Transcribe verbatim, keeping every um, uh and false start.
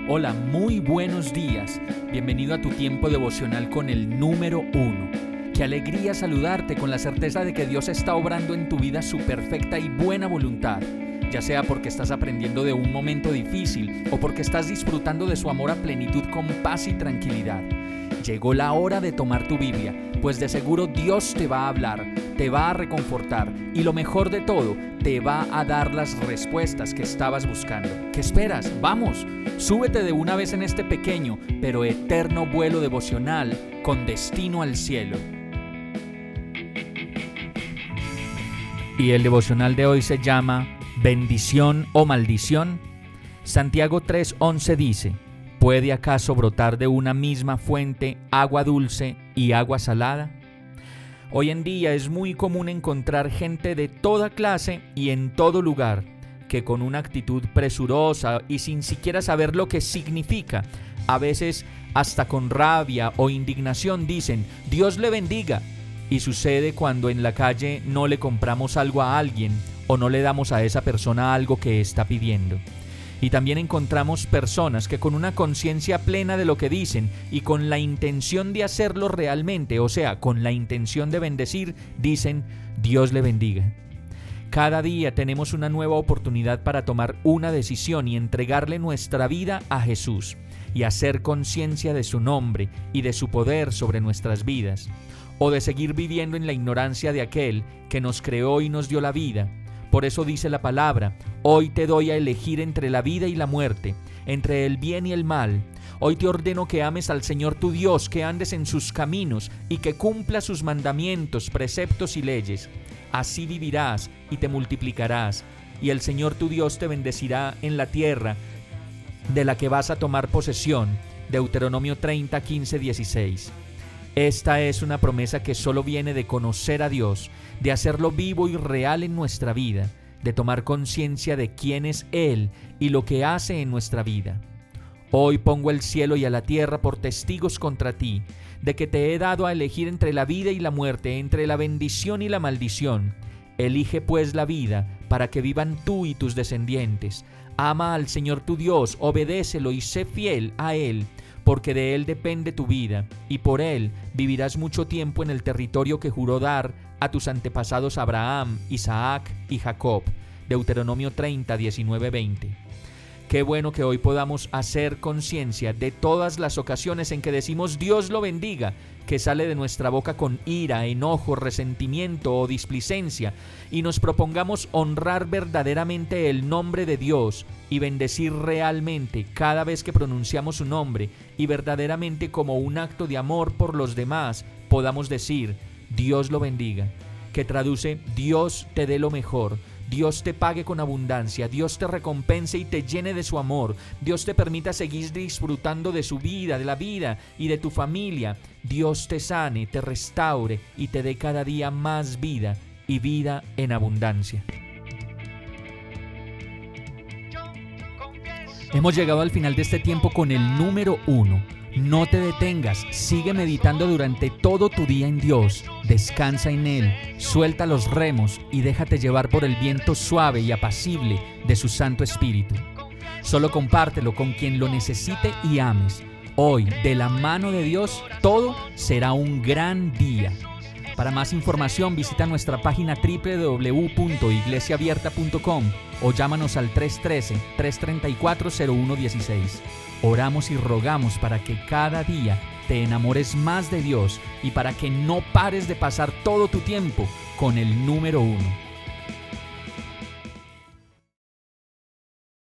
Hola, muy buenos días. Bienvenido a tu tiempo devocional con el número uno. Qué alegría saludarte con la certeza de que Dios está obrando en tu vida su perfecta y buena voluntad, ya sea porque estás aprendiendo de un momento difícil o porque estás disfrutando de su amor a plenitud con paz y tranquilidad. Llegó la hora de tomar tu Biblia, pues de seguro Dios te va a hablar, te va a reconfortar y lo mejor de todo, te va a dar las respuestas que estabas buscando. ¿Qué esperas? ¡Vamos! Súbete de una vez en este pequeño pero eterno vuelo devocional con destino al cielo. Y el devocional de hoy se llama ¿Bendición o maldición? Santiago tres once dice: ¿puede acaso brotar de una misma fuente agua dulce y agua salada? Hoy en día es muy común encontrar gente de toda clase y en todo lugar que con una actitud presurosa y sin siquiera saber lo que significa, a veces hasta con rabia o indignación dicen «Dios le bendiga». Y sucede cuando en la calle no le compramos algo a alguien o no le damos a esa persona algo que está pidiendo. Y también encontramos personas que con una conciencia plena de lo que dicen y con la intención de hacerlo realmente, o sea, con la intención de bendecir, dicen «Dios le bendiga». Cada día tenemos una nueva oportunidad para tomar una decisión y entregarle nuestra vida a Jesús y hacer conciencia de su nombre y de su poder sobre nuestras vidas, o de seguir viviendo en la ignorancia de aquel que nos creó y nos dio la vida. Por eso dice la palabra: hoy te doy a elegir entre la vida y la muerte, entre el bien y el mal. Hoy te ordeno que ames al Señor tu Dios, que andes en sus caminos y que cumplas sus mandamientos, preceptos y leyes. Así vivirás y te multiplicarás, y el Señor tu Dios te bendecirá en la tierra de la que vas a tomar posesión. Deuteronomio treinta, quince, dieciséis. Esta es una promesa que solo viene de conocer a Dios, de hacerlo vivo y real en nuestra vida, de tomar conciencia de quién es Él y lo que hace en nuestra vida. Hoy pongo el cielo y a la tierra por testigos contra ti, de que te he dado a elegir entre la vida y la muerte, entre la bendición y la maldición. Elige pues la vida, para que vivan tú y tus descendientes. Ama al Señor tu Dios, obedécelo y sé fiel a Él, porque de Él depende tu vida, y por Él vivirás mucho tiempo en el territorio que juró dar a tus antepasados Abraham, Isaac y Jacob. Deuteronomio treinta, diecinueve, veinte. Qué bueno que hoy podamos hacer conciencia de todas las ocasiones en que decimos Dios lo bendiga, que sale de nuestra boca con ira, enojo, resentimiento o displicencia, y nos propongamos honrar verdaderamente el nombre de Dios y bendecir realmente cada vez que pronunciamos su nombre, y verdaderamente como un acto de amor por los demás podamos decir Dios lo bendiga, que traduce Dios te dé lo mejor, Dios te pague con abundancia, Dios te recompense y te llene de su amor, Dios te permita seguir disfrutando de su vida, de la vida y de tu familia, Dios te sane, te restaure y te dé cada día más vida y vida en abundancia. Hemos llegado al final de este tiempo con el número uno. No te detengas, sigue meditando durante todo tu día en Dios, descansa en Él, suelta los remos y déjate llevar por el viento suave y apacible de su Santo Espíritu. Solo compártelo con quien lo necesite y ames. Hoy, de la mano de Dios, todo será un gran día. Para más información visita nuestra página doble u doble u doble u punto iglesia abierta punto com o llámanos al tres uno tres, tres tres cuatro, cero uno uno seis. Oramos y rogamos para que cada día te enamores más de Dios y para que no pares de pasar todo tu tiempo con el número uno.